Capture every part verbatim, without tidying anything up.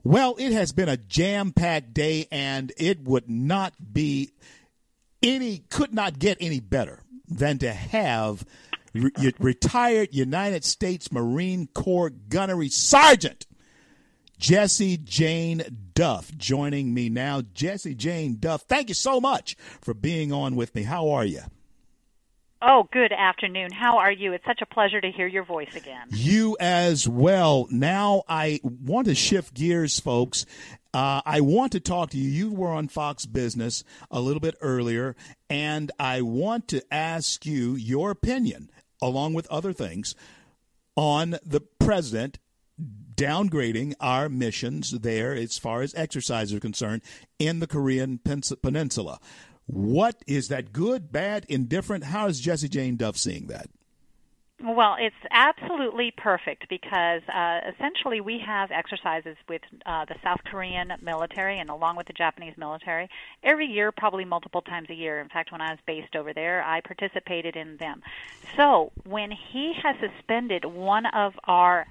Well, it has been a jam-packed day, and it would not be any, could not get any better than to have re- retired United States Marine Corps Gunnery Sergeant Jessie Jane Duff joining me now. Jessie Jane Duff, thank you so much for being on with me. How are you? Oh, good afternoon. How are you? It's such a pleasure to hear your voice again. You as well. Now I want to shift gears, folks. Uh, I want to talk to you. You were on Fox Business a little bit earlier, and I want to ask you your opinion, along with other things, on the president downgrading our missions there as far as exercises are concerned in the Korean Peninsula. What is that, good, bad, indifferent? How is Jessie Jane Duff seeing that? Well, it's absolutely perfect because uh, essentially we have exercises with uh, the South Korean military and along with the Japanese military every year, probably multiple times a year. In fact, when I was based over there, I participated in them. So when he has suspended one of our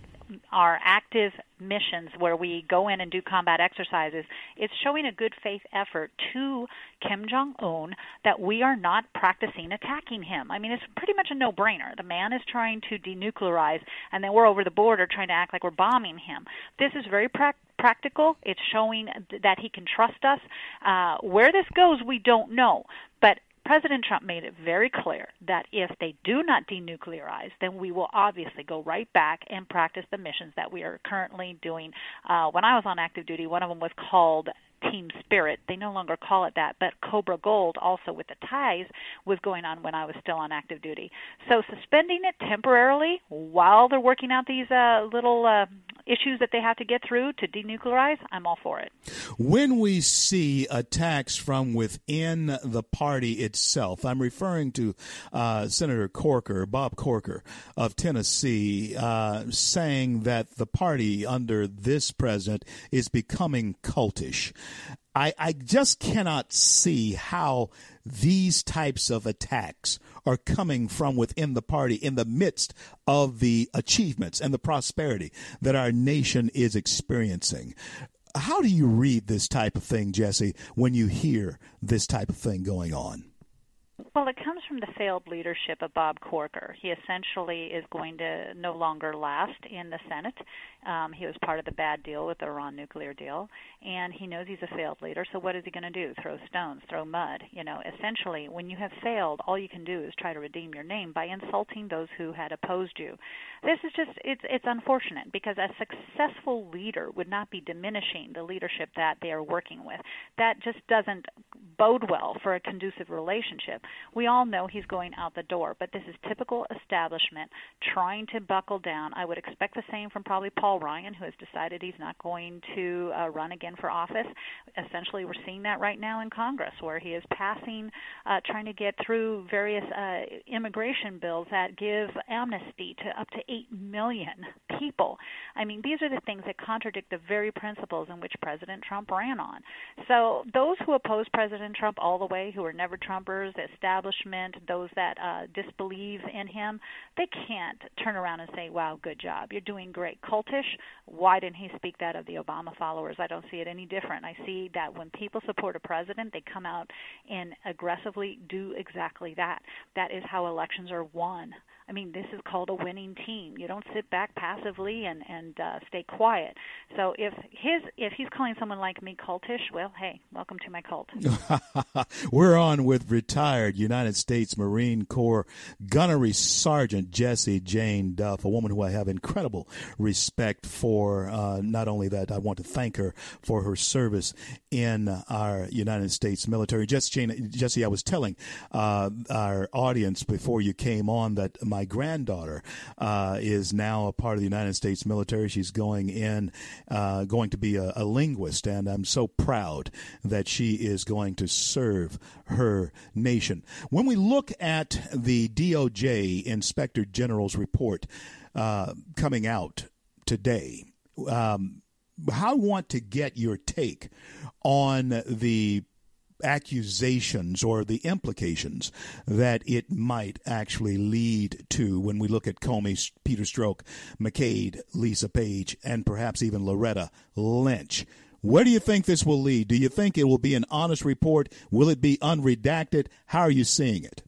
our active missions where we go in and do combat exercises, it's showing a good faith effort to Kim Jong-un that we are not practicing attacking him. I mean, it's pretty much a no-brainer. The man is trying to denuclearize, and then we're over the border trying to act like we're bombing him. This is very practical. Practical. It's showing that he can trust us. Uh, where this goes, we don't know. But President Trump made it very clear that if they do not denuclearize, then we will obviously go right back and practice the missions that we are currently doing. Uh, when I was on active duty, one of them was called Team Spirit. They no longer call it that, but Cobra Gold, also with the ties, was going on when I was still on active duty. So suspending it temporarily while they're working out these uh, little uh, issues that they have to get through to denuclearize, I'm all for it. When we see attacks from within the party itself, I'm referring to uh, Senator Corker, Bob Corker of Tennessee, uh, saying that the party under this president is becoming cultish. I, I just cannot see how these types of attacks are coming from within the party in the midst of the achievements and the prosperity that our nation is experiencing. How do you read this type of thing, Jessie, when you hear this type of thing going on? Well, it comes from the failed leadership of Bob Corker. He essentially is going to no longer last in the Senate. Um, he was part of the bad deal with the Iran nuclear deal, and he knows he's a failed leader, so what is he going to do? Throw stones, throw mud. You know, essentially, when you have failed, all you can do is try to redeem your name by insulting those who had opposed you. This is just, it's, it's unfortunate because a successful leader would not be diminishing the leadership that they are working with. That just doesn't bode well for a conducive relationship. We all know he's going out the door, but this is typical establishment trying to buckle down. I would expect the same from probably Paul Ryan, who has decided he's not going to uh, run again for office. Essentially, we're seeing that right now in Congress, where he is passing, uh, trying to get through various uh, immigration bills that give amnesty to up to eight million people. I mean, these are the things that contradict the very principles in which President Trump ran on. So those who oppose President Trump all the way, who are never Trumpers, the establishment, those that uh, disbelieve in him, they can't turn around and say, wow, good job, you're doing great. Cultish, why didn't he speak that of the Obama followers? I don't see it any different. I see that when people support a president, they come out and aggressively do exactly that. That is how elections are won. I mean, this is called a winning team. You don't sit back passively and, and uh, stay quiet. So if his if he's calling someone like me cultish, well, hey, welcome to my cult. We're on with retired United States Marine Corps Gunnery Sergeant Jessie Jane Duff, a woman who I have incredible respect for. Uh, not only that, I want to thank her for her service in our United States military. Jessie, Jane, Jessie, I was telling uh, our audience before you came on that my granddaughter uh, is now a part of the United States military. She's going in, uh, going to be a, a linguist, and I'm so proud that she is going to serve her nation. When we look at the D O J Inspector General's report uh, coming out today, um, I want to get your take on the accusations or the implications that it might actually lead to when we look at Comey, Peter Strzok, McCabe, Lisa Page, and perhaps even Loretta Lynch. Where do you think this will lead? Do you think it will be an honest report? Will it be unredacted? How are you seeing it?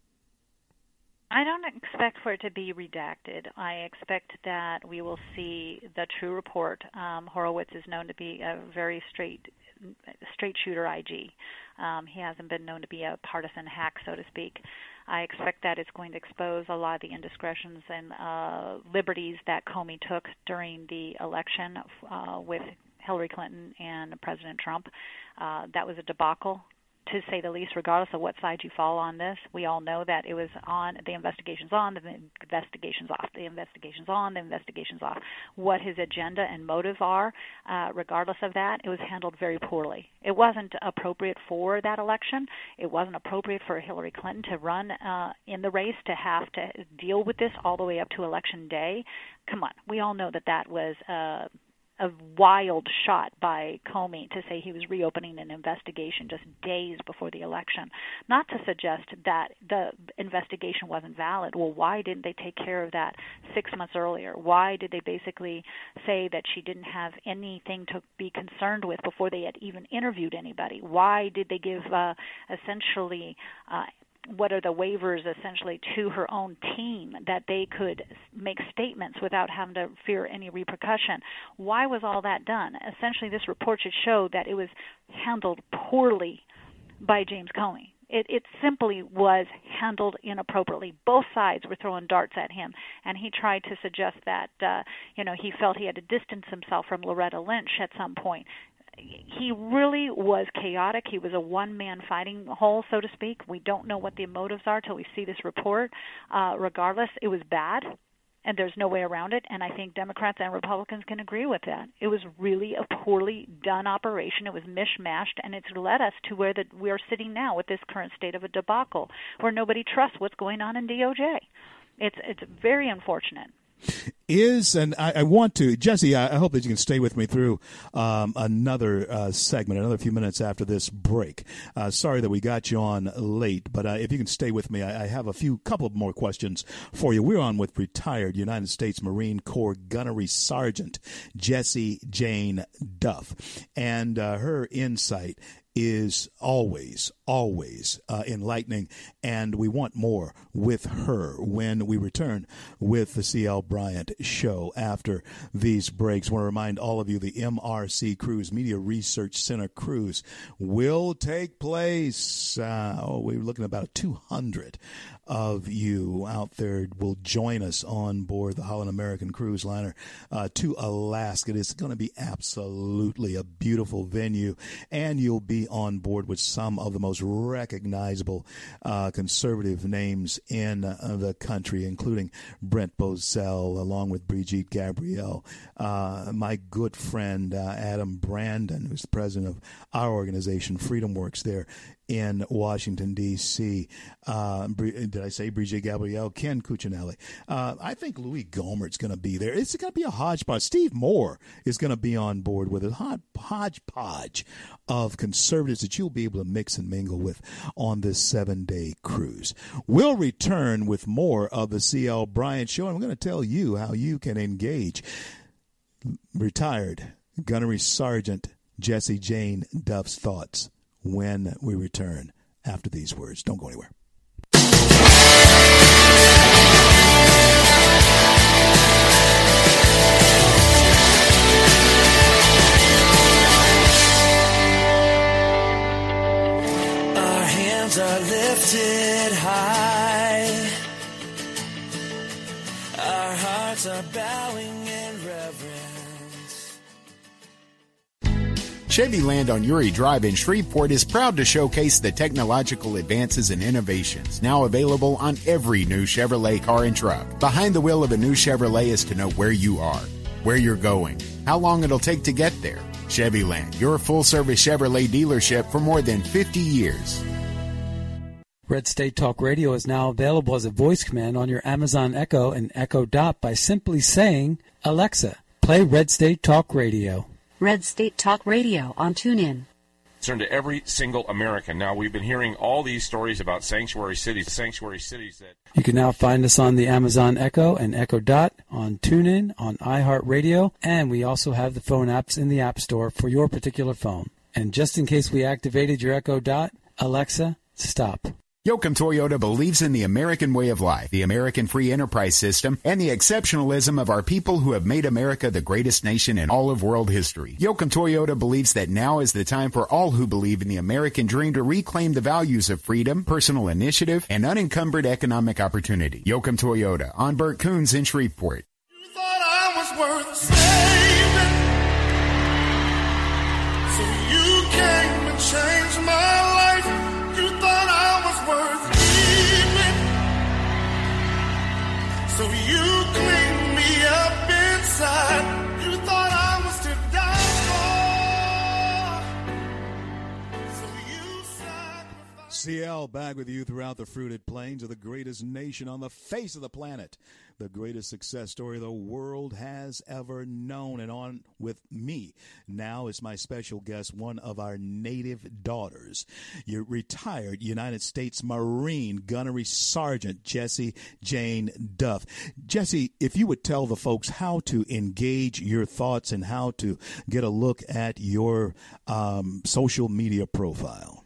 I don't expect for it to be redacted. I expect that we will see the true report. Um, Horowitz is known to be a very straight straight shooter I G. Um, he hasn't been known to be a partisan hack, so to speak. I expect that it's going to expose a lot of the indiscretions and uh, liberties that Comey took during the election uh, with Hillary Clinton and President Trump. Uh, that was a debacle, to say the least, regardless of what side you fall on this. We all know that it was on, the investigation's on, the investigation's off, the investigation's on, the investigation's off. What his agenda and motive are, uh, regardless of that, it was handled very poorly. It wasn't appropriate for that election. It wasn't appropriate for Hillary Clinton to run uh, in the race, to have to deal with this all the way up to Election Day. Come on, we all know that that was uh, a wild shot by Comey to say he was reopening an investigation just days before the election. Not to suggest that the investigation wasn't valid. Well, why didn't they take care of that six months earlier? Why did they basically say that she didn't have anything to be concerned with before they had even interviewed anybody? Why did they give uh, essentially uh, what are the waivers essentially to her own team that they could make statements without having to fear any repercussion? Why was all that done? Essentially, this report should show that it was handled poorly by James Comey. It, it simply was handled inappropriately. Both sides were throwing darts at him, and he tried to suggest that, uh, you know, he felt he had to distance himself from Loretta Lynch at some point. He really was chaotic. He was a one-man fighting hole, so to speak. We don't know what the motives are till we see this report. Uh, regardless, it was bad, and there's no way around it, and I think Democrats and Republicans can agree with that. It was really a poorly done operation. It was mishmashed, and it's led us to where the, we're sitting now with this current state of a debacle, where nobody trusts what's going on in D O J. It's, it's very unfortunate. Is, and I, I want to, Jesse, I, I hope that you can stay with me through um, another uh, segment, another few minutes after this break. Uh, sorry that we got you on late, but uh, if you can stay with me, I, I have a few, couple of more questions for you. We're on with retired United States Marine Corps Gunnery Sergeant Jessie Jane Duff, and uh, her insight is always, always uh, enlightening, and we want more with her when we return with the C L Bryant Show after these breaks. I want to remind all of you the M R C Cruise, Media Research Center Cruise, will take place. Uh, oh, we're looking at about two hundred of you out there will join us on board the Holland American Cruise Liner uh, to Alaska. It is going to be absolutely a beautiful venue, and you'll be on board with some of the most recognizable uh, conservative names in uh, the country, including Brent Bozell, along with Brigitte Gabrielle, uh, my good friend uh, Adam Brandon, who's the president of our organization, Freedom Works, there in Washington, D C Uh, did I say Brigitte Gabrielle? Ken Cuccinelli. Uh, I think Louis Gohmert's going to be there. It's going to be a hodgepodge. Steve Moore is going to be on board with a hod- hodgepodge of conservatives that you'll be able to mix and mingle with on this seven-day cruise. We'll return with more of the C L Bryant Show, and I'm going to tell you how you can engage retired Gunnery Sergeant Jessie Jane Duff's thoughts when we return after these words. Don't go anywhere. Our hands are lifted high. Our hearts are bowing in reverence. Chevy Land on Uri Drive in Shreveport is proud to showcase the technological advances and innovations now available on every new Chevrolet car and truck. Behind the wheel of a new Chevrolet is to know where you are, where you're going, how long it'll take to get there. Chevy Land, your full-service Chevrolet dealership for more than fifty years. Red State Talk Radio is now available as a voice command on your Amazon Echo and Echo Dot by simply saying, Alexa, play Red State Talk Radio. Red State Talk Radio on TuneIn. concern to every single American. Now, we've been hearing all these stories about sanctuary cities, sanctuary cities that... You can now find us on the Amazon Echo and Echo Dot, on TuneIn, on iHeartRadio, and we also have the phone apps in the App Store for your particular phone. And just in case we activated your Echo Dot, Alexa, stop. Yoakum Toyota believes in the American way of life, the American free enterprise system, and the exceptionalism of our people who have made America the greatest nation in all of world history. Yoakum Toyota believes that now is the time for all who believe in the American dream to reclaim the values of freedom, personal initiative, and unencumbered economic opportunity. Yoakum Toyota, on Burt Coons in Shreveport. You thought I was worth saving, so you came and changed my life. You thought I was worth keeping, so you cleaned me up inside. You thought I was to die for, so you sacrificed. C L back with you throughout the fruited plains of the greatest nation on the face of the planet. The greatest success story the world has ever known. And on with me now is my special guest, one of our native daughters, your retired United States Marine Gunnery Sergeant Jessie Jane Duff. Jessie, if you would tell the folks how to engage your thoughts and how to get a look at your um, social media profile.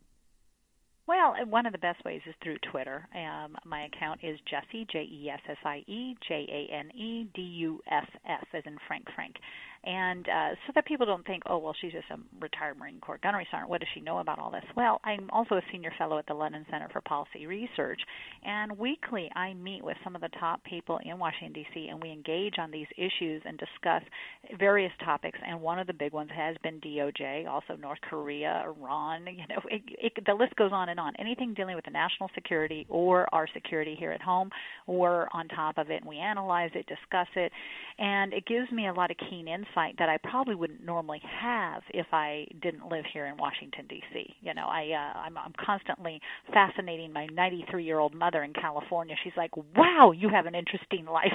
Well, one of the best ways is through Twitter. Um, my account is Jessie, J E S S I E, J A N E D U F F, as in Frank Frank. And uh, so that people don't think, oh, well, she's just a retired Marine Corps gunnery sergeant. What does she know about all this? Well, I'm also a senior fellow at the London Center for Policy Research, and weekly I meet with some of the top people in Washington, D C, and we engage on these issues and discuss various topics. And one of the big ones has been D O J, also North Korea, Iran. You know, it, it, the list goes on and on. Anything dealing with the national security or our security here at home, we're on top of it, and we analyze it, discuss it, and it gives me a lot of keen insight that I probably wouldn't normally have if I didn't live here in Washington, D C. You know, I, uh, I'm, I'm constantly fascinating my ninety-three-year-old mother in California. She's like, wow, you have an interesting life.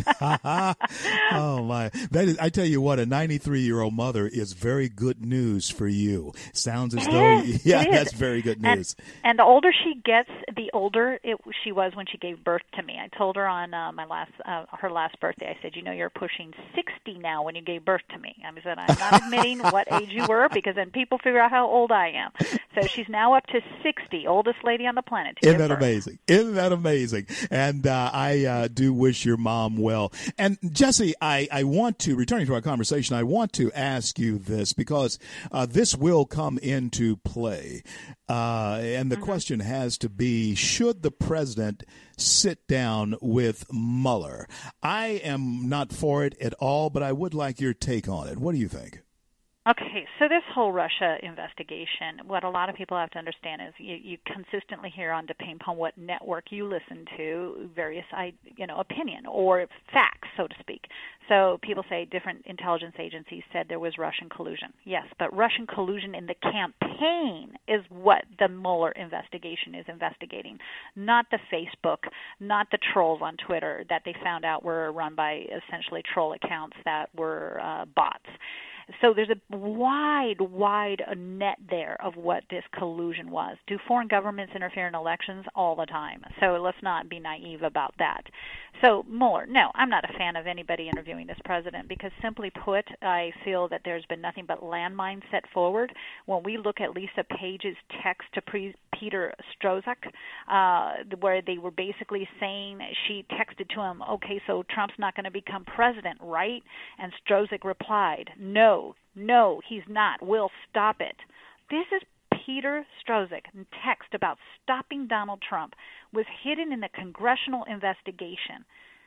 Oh, my. That is, I tell you what, a ninety-three-year-old mother is very good news for you. Sounds as it though, is, yeah, it that's is. very good news. And, and the older she gets, the older it, she was when she gave birth to me. I told her on uh, my last, uh, her last birthday, I said, you know, you're pushing sixty now when you gave birth to me. I said, I'm not admitting what age you were because then people figure out how old I am. So she's now up to sixty, oldest lady on the planet. Isn't that amazing? Isn't that amazing? And uh, I uh, do wish your mom well. And Jessie, I, I want to, returning to our conversation, I want to ask you this because uh, this will come into play. Uh, and the mm-hmm. question has to be, should the president sit down with Mueller? I am not for it at all, but I would like your take on it. What do you think? Okay, so this whole Russia investigation, what a lot of people have to understand is you, you consistently hear on, depending upon what network you listen to, various, you know, opinion or facts, so to speak. So people say different intelligence agencies said there was Russian collusion. Yes, but Russian collusion in the campaign is what the Mueller investigation is investigating, not the Facebook, not the trolls on Twitter that they found out were run by essentially troll accounts that were uh, bots. So there's a wide, wide net there of what this collusion was. Do foreign governments interfere in elections? All the time. So let's not be naive about that. So Mueller, no, I'm not a fan of anybody interviewing this president because simply put, I feel that there's been nothing but landmines set forward. When we look at Lisa Page's text to pre- Peter Strzok, uh, where they were basically saying, she texted to him, okay, so Trump's not going to become president, right? And Strzok replied, no, no, he's not. We'll stop it. This is Peter Strzok text about stopping Donald Trump was hidden in the congressional investigation,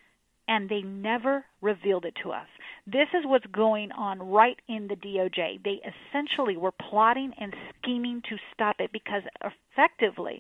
and they never revealed it to us. This is what's going on right in the D O J. They essentially were plotting and scheming to stop it because effectively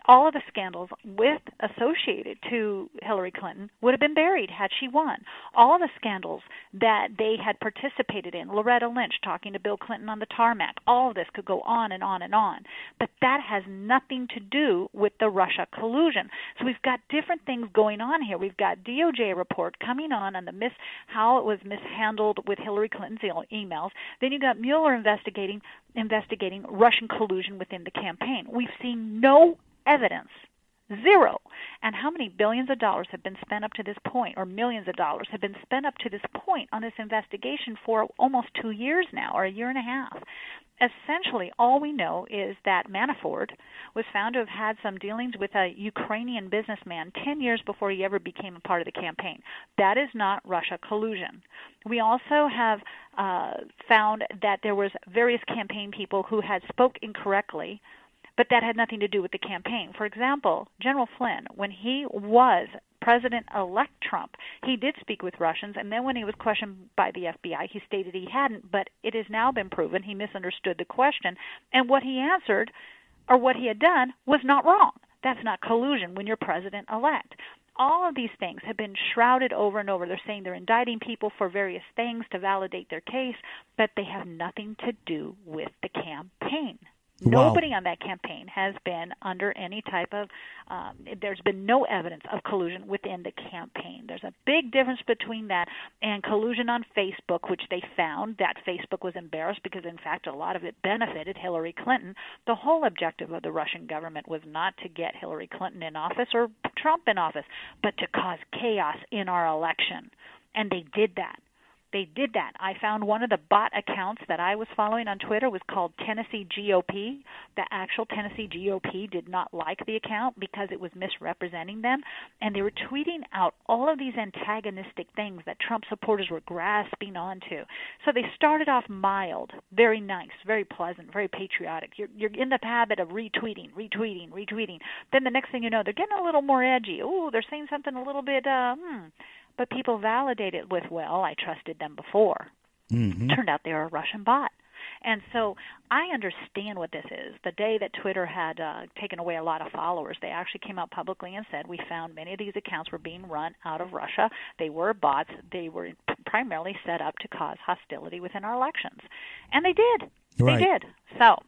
all of the scandals with associated to Hillary Clinton would have been buried had she won. All of the scandals that they had participated in, Loretta Lynch talking to Bill Clinton on the tarmac, all of this could go on and on and on. But that has nothing to do with the Russia collusion. So we've got different things going on here. We've got D O J report coming on on the mis how it was mishandled with Hillary Clinton's emails. Then you got Mueller investigating investigating Russian collusion within the campaign. We've seen no evidence, zero. And how many billions of dollars have been spent up to this point, or millions of dollars have been spent up to this point on this investigation for almost two years now, or a year and a half? Essentially, all we know is that Manafort was found to have had some dealings with a Ukrainian businessman ten years before he ever became a part of the campaign. That is not Russia collusion. We also have uh, found that there was various campaign people who had spoke incorrectly, but that had nothing to do with the campaign. For example, General Flynn, when he was President-elect Trump, he did speak with Russians, and then when he was questioned by the F B I, he stated he hadn't, but it has now been proven he misunderstood the question, and what he answered, or what he had done, was not wrong. That's not collusion when you're President-elect. All of these things have been shrouded over and over. They're saying they're indicting people for various things to validate their case, but they have nothing to do with the campaign. Wow. Nobody on that campaign has been under any type of, um, there's been no evidence of collusion within the campaign. There's a big difference between that and collusion on Facebook, which they found that Facebook was embarrassed because, in fact, a lot of it benefited Hillary Clinton. The whole objective of the Russian government was not to get Hillary Clinton in office or Trump in office, but to cause chaos in our election. And they did that. They did that. I found one of the bot accounts that I was following on Twitter was called Tennessee G O P. The actual Tennessee G O P did not like the account because it was misrepresenting them, and they were tweeting out all of these antagonistic things that Trump supporters were grasping onto. So they started off mild, very nice, very pleasant, very patriotic. You're, you're in the habit of retweeting, retweeting, retweeting. Then the next thing you know, they're getting a little more edgy. Ooh, they're saying something a little bit, uh, hmm. But people validate it with, well, I trusted them before. Mm-hmm. Turned out they were a Russian bot. And so I understand what this is. The day that Twitter had uh, taken away a lot of followers, they actually came out publicly and said, we found many of these accounts were being run out of Russia. They were bots. They were primarily set up to cause hostility within our elections. And they did. Right. They did. So...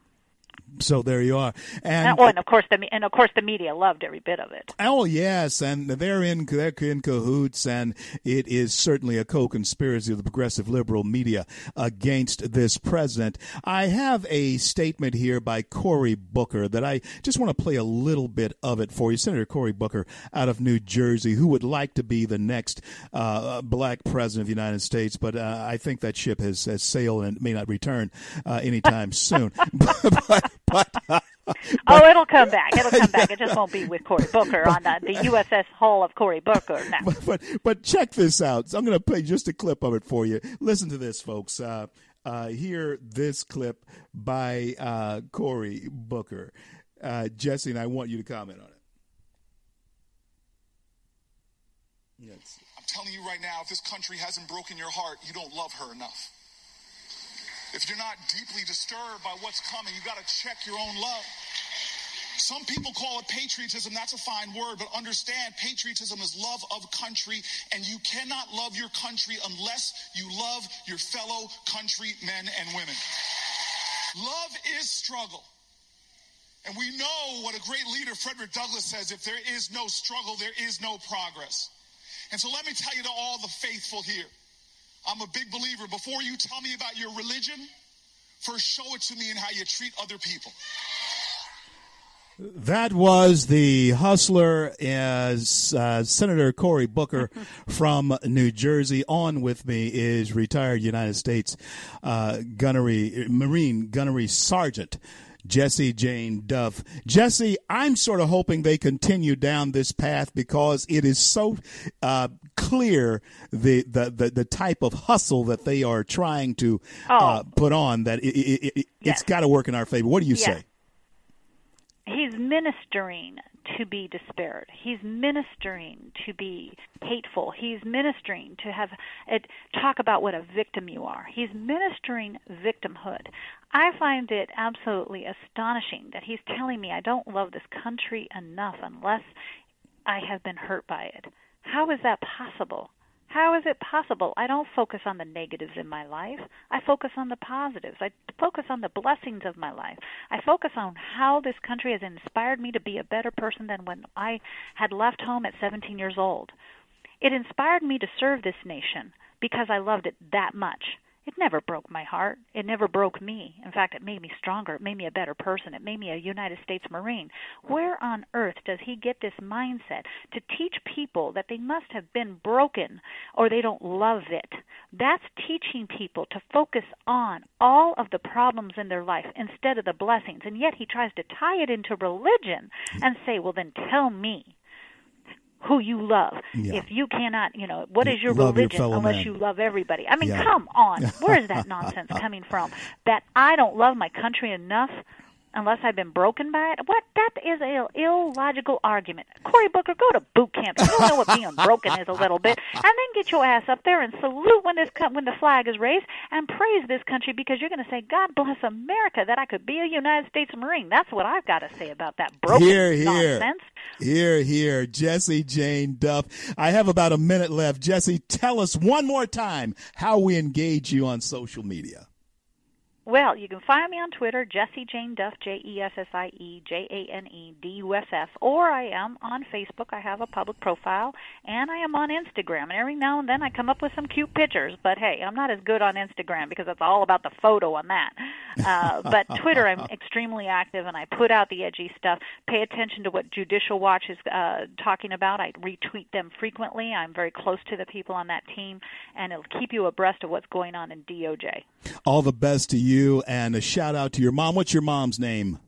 So there you are, and, and, oh, and of course the and of course the media loved every bit of it. Oh yes, and they're in they're in cahoots, and it is certainly a co-conspiracy of the progressive liberal media against this president. I have a statement here by Cory Booker that I just want to play a little bit of it for you. Senator Cory Booker out of New Jersey, who would like to be the next uh, black president of the United States, but uh, I think that ship has, has sailed and may not return uh, anytime soon. but, but But, uh, but, oh, it'll come back. It'll come back. It just won't be with Cory Booker on the, the U S S Hull of Cory Booker. No. But, but but check this out. So I'm going to play just a clip of it for you. Listen to this, folks. Uh, uh, hear this clip by uh, Cory Booker. Uh, Jesse, and I want you to comment on it. Yes. I'm telling you right now, if this country hasn't broken your heart, you don't love her enough. If you're not deeply disturbed by what's coming, you've got to check your own love. Some people call it patriotism. That's a fine word, but understand patriotism is love of country, and you cannot love your country unless you love your fellow countrymen and women. Love is struggle. And we know what a great leader Frederick Douglass says, if there is no struggle, there is no progress. And so let me tell you to all the faithful here, I'm a big believer. Before you tell me about your religion, first show it to me in how you treat other people. That was the hustler, as uh, Senator Cory Booker from New Jersey. On with me is retired United States uh, gunnery Marine gunnery sergeant Jessie Jane Duff. Jesse, I'm sort of hoping they continue down this path because it is so uh, clear the, the, the, the type of hustle that they are trying to oh. uh, put on that it, it, it, yes. it's got to work in our favor. What do you yes. say? He's ministering to be despaired. He's ministering to be hateful. He's ministering to have it talk about what a victim you are. He's ministering victimhood. I find it absolutely astonishing that he's telling me I don't love this country enough unless I have been hurt by it. How is that possible? How is it possible? I don't focus on the negatives in my life. I focus on the positives. I focus on the blessings of my life. I focus on how this country has inspired me to be a better person than when I had left home at seventeen years old. It inspired me to serve this nation because I loved it that much. It never broke my heart. It never broke me. In fact, it made me stronger. It made me a better person. It made me a United States Marine. Where on earth does he get this mindset to teach people that they must have been broken or they don't love it? That's teaching people to focus on all of the problems in their life instead of the blessings. And yet he tries to tie it into religion and say, well, then tell me who you love. Yeah. If you cannot, you know, what is your love religion your unless man. You love everybody? I mean, yeah. come on. Where is that nonsense coming from? That I don't love my country enough unless I've been broken by it? What? That is an illogical argument. Cory Booker, go to boot camp. You don't know what being broken is a little bit. And then get your ass up there and salute when this when the flag is raised and praise this country because you're going to say, God bless America, that I could be a United States Marine. That's what I've got to say about that broken here, here. nonsense. Here, here, Jessie Jane Duff. I have about a minute left. Jessie, tell us one more time how we engage you on social media. Well, you can find me on Twitter, Jessie Jane Duff, J E S S I E J A N E D U F F, or I am on Facebook. I have a public profile, and I am on Instagram. And every now and then I come up with some cute pictures, but hey, I'm not as good on Instagram because it's all about the photo on that. Uh, but Twitter, I'm extremely active, and I put out the edgy stuff. Pay attention to what Judicial Watch is uh, talking about. I retweet them frequently. I'm very close to the people on that team, and it'll keep you abreast of what's going on in D O J. All the best to you, and a shout out to your mom. What's your mom's name?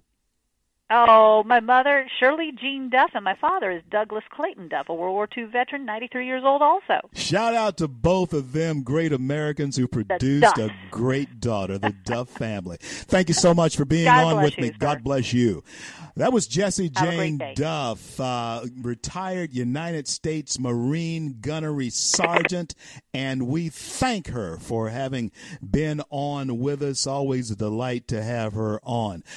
Oh, my mother, Shirley Jean Duff, and my father is Douglas Clayton Duff, a World War Two veteran, ninety-three years old also. Shout out to both of them, great Americans who produced a great daughter, the Duff family. Thank you so much for being God on with you, me. sir. God bless you. That was Jessie Have Jane Duff, uh, retired United States Marine Gunnery Sergeant, and we thank her for having been on with us. Always a delight to have her on.